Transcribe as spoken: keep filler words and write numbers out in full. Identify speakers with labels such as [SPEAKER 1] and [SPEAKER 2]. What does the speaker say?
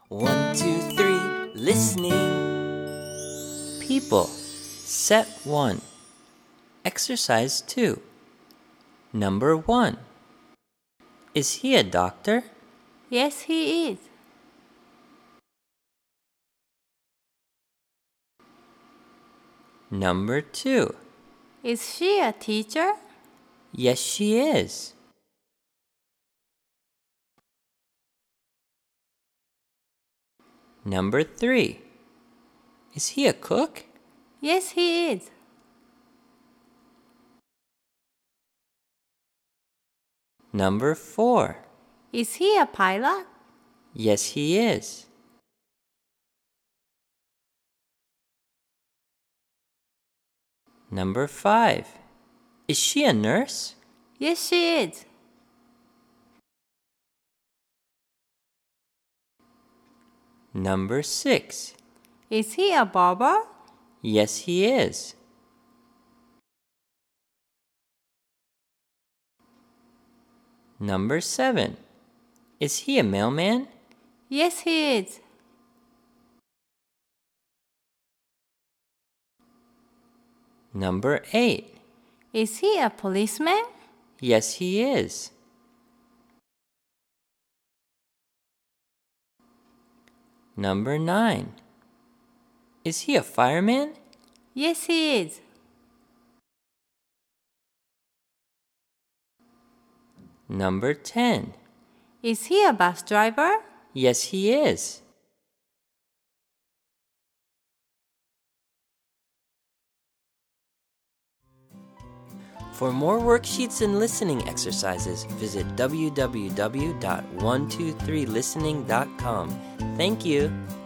[SPEAKER 1] One, two, three, listening. People. Set one. Exercise two. Number one. Is he a doctor?
[SPEAKER 2] Yes, he is.
[SPEAKER 1] Number two.
[SPEAKER 2] Is she a teacher?
[SPEAKER 1] Yes, she is. Number three. Is he a cook?
[SPEAKER 2] Yes, he is.
[SPEAKER 1] Number four.
[SPEAKER 2] Is he a pilot?
[SPEAKER 1] Yes, he is. Number five. Is she a nurse?
[SPEAKER 2] Yes, she is.
[SPEAKER 1] Number six.
[SPEAKER 2] Is he a barber?
[SPEAKER 1] Yes, he is. Number seven. Is he a mailman?
[SPEAKER 2] Yes, he is.
[SPEAKER 1] Number eight.
[SPEAKER 2] Is he a policeman?
[SPEAKER 1] Yes, he is. Number nine. Is he a fireman?
[SPEAKER 2] Yes, he is.
[SPEAKER 1] Number ten.
[SPEAKER 2] Is he a bus driver?
[SPEAKER 1] Yes, he is. For more worksheets and listening exercises, visit w w w dot one two three listening dot com. Thank you.